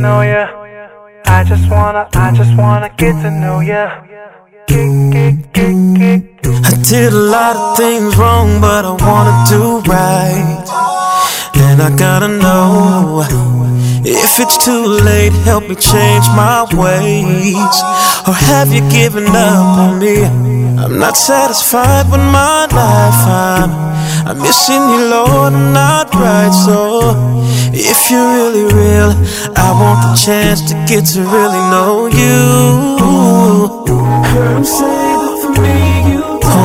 know ya. I just wanna get to know ya. I did a lot of things wrong, but I wanna do right. And I gotta know if it's too late, help me change my ways. Or have you given up on me? I'm not satisfied with my life. I'm missing you, Lord, I'm not right. So if you're really real, I want the chance to get to really know you. Heard 'em say that for me you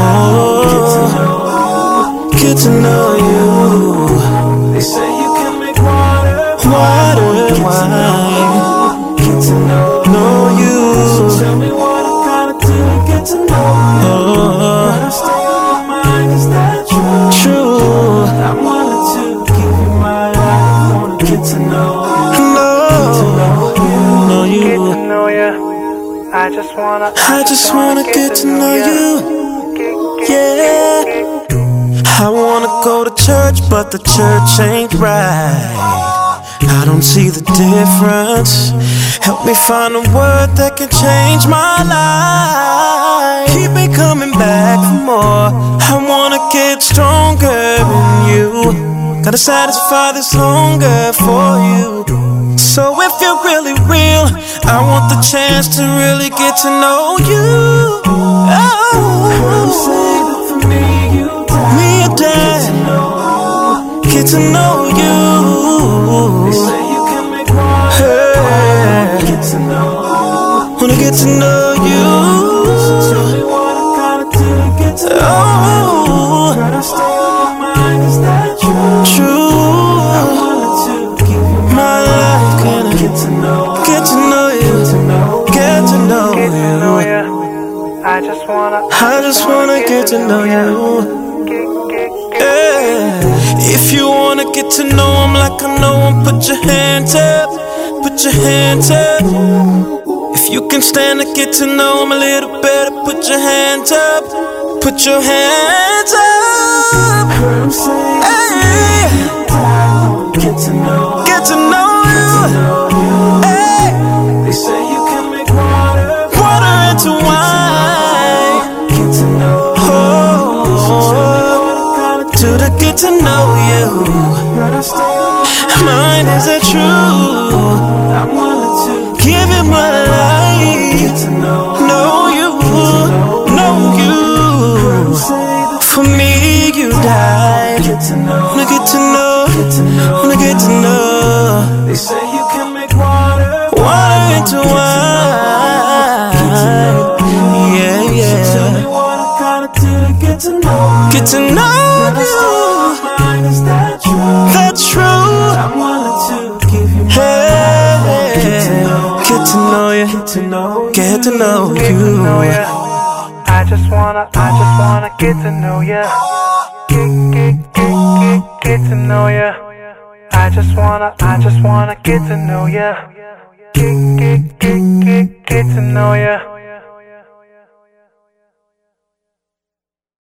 get to know you. They say you can make water wine. Get to know you. So tell me what I gotta do to get to know you. But I stay on my mind, is that true? True. I wanted to give you my life, wanna get to know you. Get to know you. Get to know ya. I just wanna get to know you. Yeah. I wanna go to church, but the church ain't right. I don't see the difference. Help me find a word that can change my life. Keep me coming back for more. I wanna get stronger in you. Gotta satisfy this hunger for you. So if you're really real, I want the chance to really get to know you. Get to know you. They say you can make water. Hey. Get to know. Wanna get to know you. So tell me what I gotta do to get to know you. But I stay on my mind, is that true? True. I wanted to give you my life. Can I get to know? Get to know you. Get to know you. I just wanna get to know you. If you wanna get to know him like I know him, put your hands up, put your hands up. If you can stand to get to know him a little better, put your hands up, put your hands up. Hey. Get to know you. Hey. They say you can make water into wine. Get to know. To get to know you. Mine is it true? I wanted to give you my life. to know you. For me, you died. Wanna get to know. Wanna get to know. They say you can make water into wine. Yeah. Tell me what I gotta do to get to know. Get to know you. Is that true? That's true. I wanted to give you my Hey. Get to know you. Get to know you. I just wanna get to know ya. Get to know ya. I just wanna get to know ya. Get to know ya.